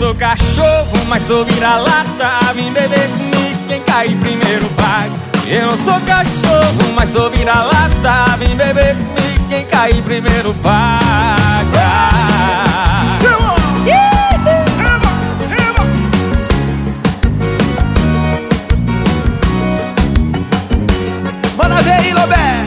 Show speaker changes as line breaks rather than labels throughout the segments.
sou cachorro, mas sou vira-lata. Vem beber comigo, quem cair primeiro paga. Eu não sou cachorro, mas sou vira-lata. Vem beber comigo, quem cair primeiro paga. Bora ver aí, Lobé.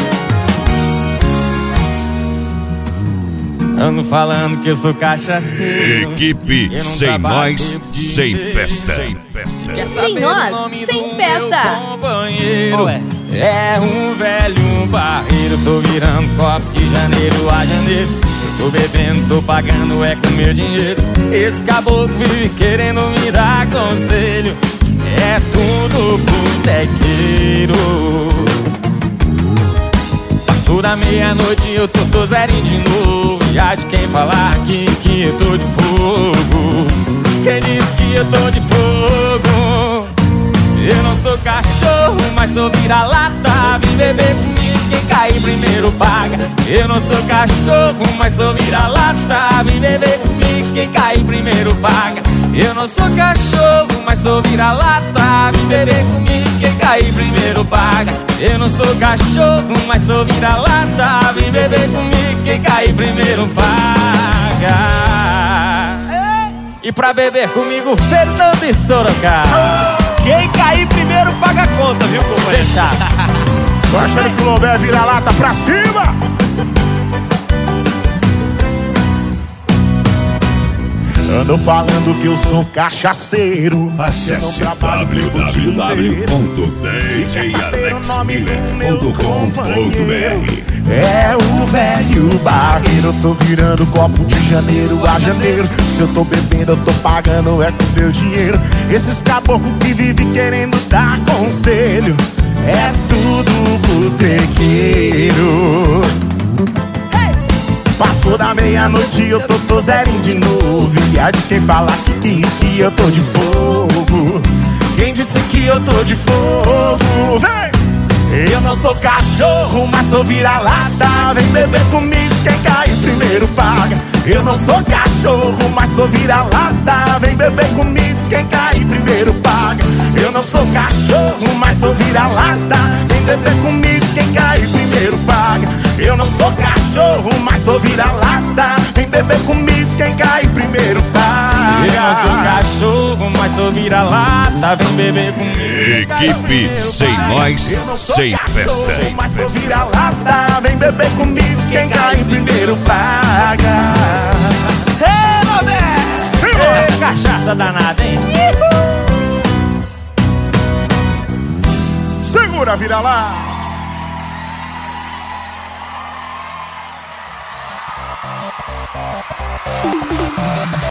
Ando falando que eu sou cachaceiro.
Equipe sem nós, sem festa.
Sem nós, sem festa.
Companheiro é um velho barreiro. Tô virando copo de janeiro a janeiro. Tô bebendo, tô pagando, é com meu dinheiro. Esse caboclo vive querendo me dar conselho. É tudo botequeiro. Passou da meia-noite, eu tô zerinho de novo. E há de quem falar aqui que eu tô de fogo. Quem disse que eu tô de fogo? Eu não sou cachorro, mas sou vira-lata. Vem beber comigo, quem cair primeiro paga. Eu não sou cachorro, mas sou vira-lata. Vem beber comigo, quem cair primeiro paga. Eu não sou cachorro, mas sou vira-lata. Vem beber comigo, quem cair primeiro paga. Eu não sou cachorro, mas sou vira-lata. Vem beber comigo, quem cair primeiro paga. E pra beber comigo, Fernando e Sorocaba.
Quem cair primeiro paga a conta, viu, companheiro?
Fechado.
Tô achando que o Lobé é vira-lata pra cima. Ando falando que eu sou cachaceiro.
Acesse www.djalexmiller.com.br.
É o velho barreiro, eu tô virando copo de janeiro a janeiro. Se eu tô bebendo, eu tô pagando, é com meu dinheiro. Esses caboclos que vivem querendo dar conselho, é tudo botequeiro. Passou da meia-noite, eu tô zerinho de novo. E há de quem falar que eu tô de fogo. Quem disse que eu tô de fogo? Vem! Eu não sou cachorro, mas sou vira-lata. Vem beber comigo, quem cair primeiro paga. Eu não sou cachorro, mas sou vira-lata. Vem beber comigo, quem cair primeiro paga. Eu não sou cachorro, mas sou vira-lata. Vem beber comigo, quem cair primeiro paga. Eu não sou cachorro, mas sou vira-lata. Vem beber comigo, quem cair primeiro paga.
Eu não sou cachorro, mas sou vira-lata. Vem beber comigo.
Equipe sem nós, sem festa.
Mas sou vira-lata. Vem beber comigo, quem cair primeiro paga.
Ei, Lobé! Ei, cachaça danada, hein?
Segura, vira-lata.